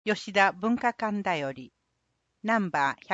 吉田文化館だより、ナンバー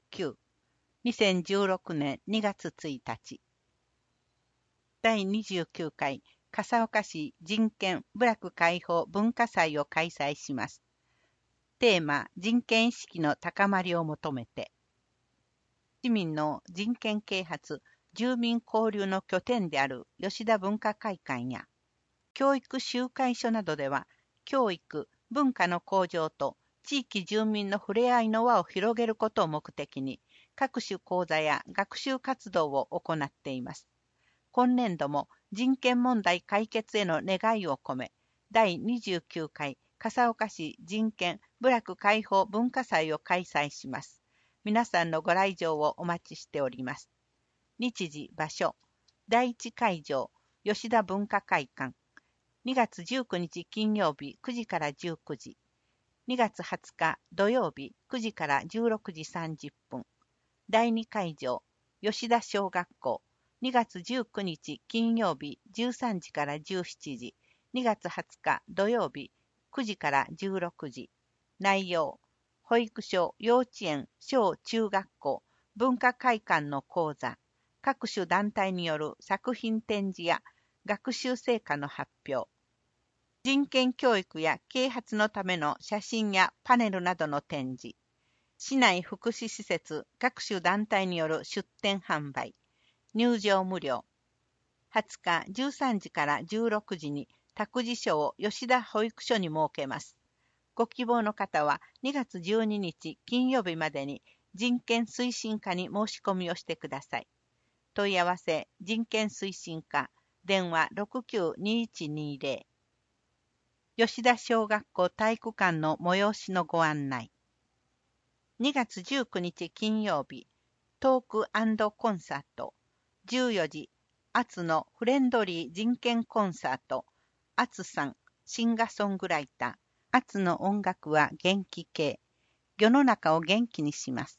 119、2016年2月1日。第29回笠岡市人権部落解放文化祭を開催します。テーマ、人権意識の高まりを求めて。市民の人権啓発、住民交流の拠点である吉田文化会館や、教育集会所などでは、教育、文化の向上と地域住民の触れ合いの輪を広げることを目的に、各種講座や学習活動を行っています。今年度も人権問題解決への願いを込め、第29回笠岡市人権部落解放文化祭を開催します。皆さんのご来場をお待ちしております。日時、場所、第1会場、吉田文化会館、2月19日金曜日9時から19時、2月20日土曜日9時から16時30分、第2会場、吉田小学校、2月19日金曜日13時から17時、2月20日土曜日9時から16時。内容、保育所、幼稚園、小中学校、文化会館の講座、各種団体による作品展示や学習成果の発表、人権教育や啓発のための写真やパネルなどの展示、市内福祉施設各種団体による出展販売、入場無料。20日13時から16時に託児所を吉田保育所に設けます。ご希望の方は2月12日金曜日までに人権推進課に申し込みをしてください。問い合わせ人権推進課、電話692120。吉田小学校体育館の催しのご案内。2月19日金曜日、トーク&コンサート。14時、アツのフレンドリー人権コンサート。アツさん、シンガーソングライター。アツの音楽は元気系。世の中を元気にします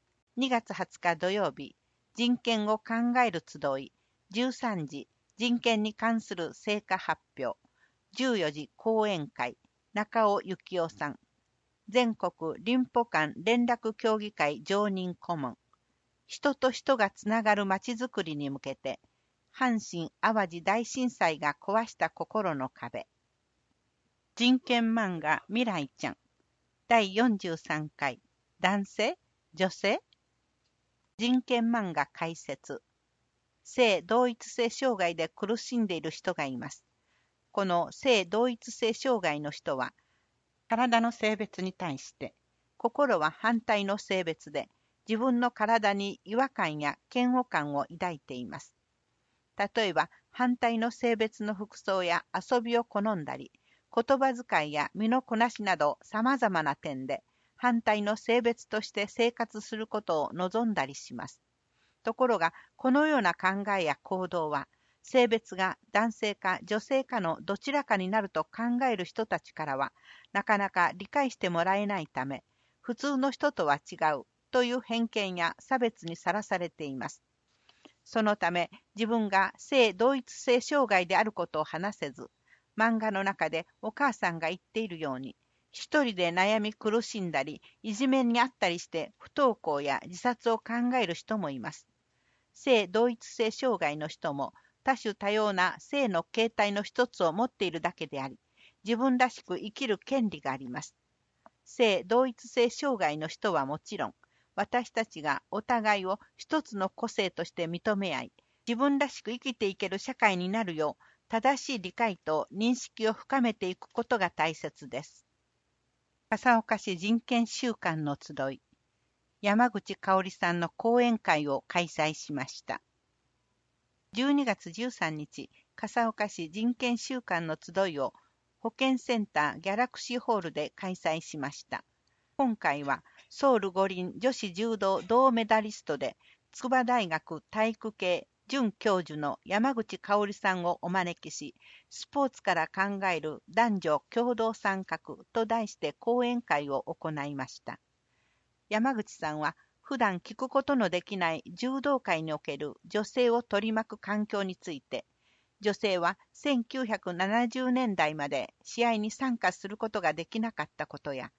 。2月20日土曜日、人権を考える集い。13時、人権に関する成果発表。14時、講演会。中尾幸夫さん。全国林保間連絡協議会常任顧問。人と人がつながるまちづくりに向けて、阪神・淡路大震災が壊した心の壁。人権漫画未来ちゃん。第43回。男性？女性？人権漫画解説。性同一性障害で苦しんでいる人がいます。この性同一性障害の人は、体の性別に対して、心は反対の性別で、自分の体に違和感や嫌悪感を抱いています。例えば、反対の性別の服装や遊びを好んだり、言葉遣いや身のこなしなど様々な点で、反対の性別として生活することを望んだりします。ところが、このような考えや行動は、性別が男性か女性かのどちらかになると考える人たちからは、なかなか理解してもらえないため、普通の人とは違うという偏見や差別にさらされています。そのため、自分が性同一性障害であることを話せず、漫画の中でお母さんが言っているように、一人で悩み苦しんだり、いじめにあったりして不登校や自殺を考える人もいます。性同一性障害の人も多種多様な性の形態の一つを持っているだけであり、自分らしく生きる権利があります。性同一性障害の人はもちろん、私たちがお互いを一つの個性として認め合い、自分らしく生きていける社会になるよう、正しい理解と認識を深めていくことが大切です。笠岡市人権週間の集い。山口香織さんの講演会を開催しました。12月13日、笠岡市人権週間の集いを保健センターギャラクシーホールで開催しました。今回はソウル五輪女子柔道銅メダリストで筑波大学体育系准教授の山口香織さんをお招きし、スポーツから考える男女共同参画と題して講演会を行いました。山口さんは普段聞くことのできない柔道界における女性を取り巻く環境について、女性は1970年代まで試合に参加することができなかったことや、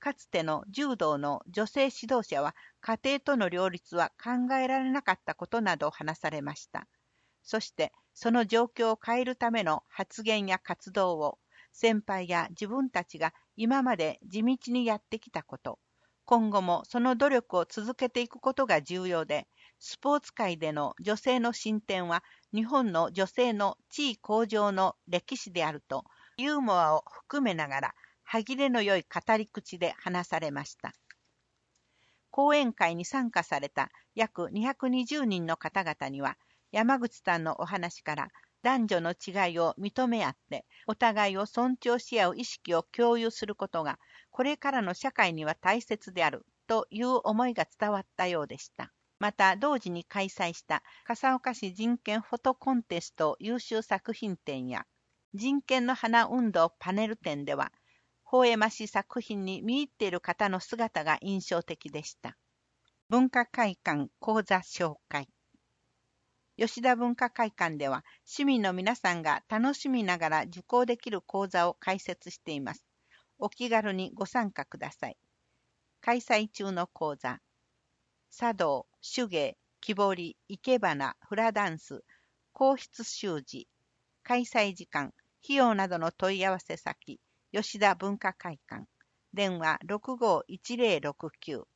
かつての柔道の女性指導者は家庭との両立は考えられなかったことなどを話されました。そしてその状況を変えるための発言や活動を先輩や自分たちが今まで地道にやってきたこと、今後もその努力を続けていくことが重要で、スポーツ界での女性の進展は日本の女性の地位向上の歴史であると、ユーモアを含めながら歯切れの良い語り口で話されました。講演会に参加された約220人の方々には、山口さんのお話から男女の違いを認め合って、お互いを尊重し合う意識を共有することが、これからの社会には大切であるという思いが伝わったようでした。また、同時に開催した笠岡市人権フォトコンテスト優秀作品展や、人権の花運動パネル展では、微笑ましい作品に見入っている方の姿が印象的でした。文化会館講座紹介。吉田文化会館では、市民の皆さんが楽しみながら受講できる講座を開設しています。お気軽にご参加ください。開催中の講座、茶道、手芸、木彫り、生け花、フラダンス、皇室習字、開催時間、費用などの問い合わせ先、吉田文化会館、電話651069